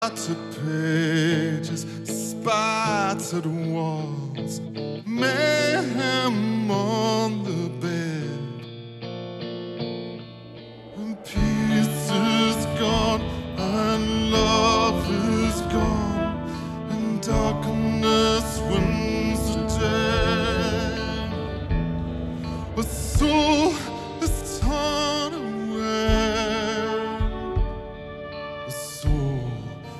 Spotted pages, spotted walls, mayhem on the bed, and peace is gone, and love is gone, and darkness wins the day. A soul